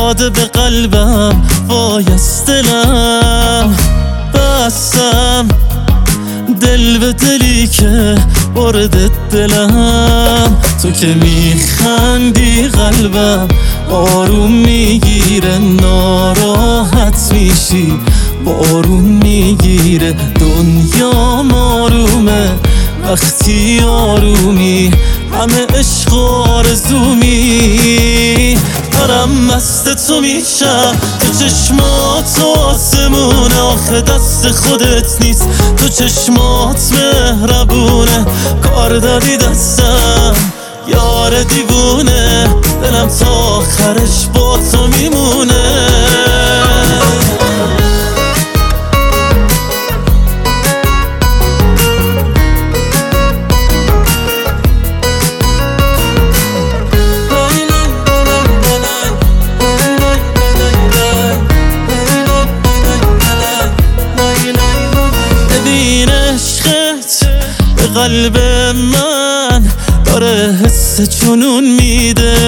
داده به قلبم، وای از دلم بستم، دل به دلی که برده دلم. تو که میخندی قلبم آروم میگیره، ناراحت میشی بارون میگیره. دنیا آرومه وقتی آرومی، همه عشق آرزومی. دارم مست تو میشم، تو چشمات آسمونه، آخه دست خودت نیست، تو چشمات مهربونه. کار دادی دستم یار دیوونه، دلم تا آخرش با تو میمونه. قلب من داره حس جنون میده،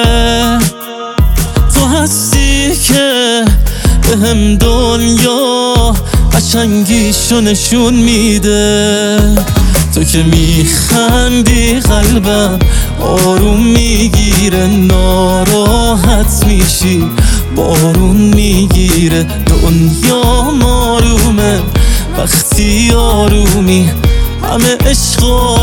تو هستی که بهم دنیا قشنگیشو نشون میده. تو که میخندی قلبم آروم میگیره، ناراحت میشی بارون میگیره. دنیا آرومه وقتی آرومی، همه عشق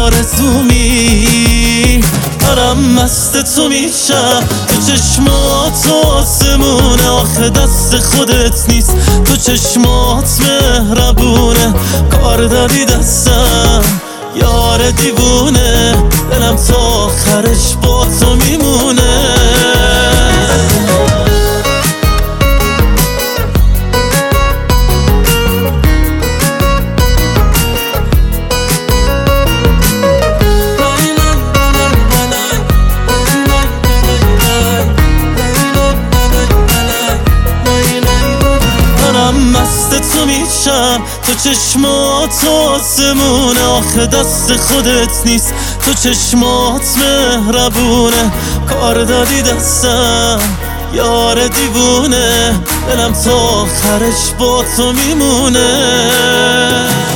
آرزومی. دارم مست تو میشم، تو چشمات آسمونه، آخه دست خودت نیست، تو چشمات مهربونه. کار داری دستم یار دیوونه، دلم تا آخرش با تو میمونه. مست تو میشم، تو چشمات آسمونه، آخه دست خودت نیست، تو چشمات مهربونه. کار دادی دستم یار دیوونه، دلم تا آخرش با تو میمونه.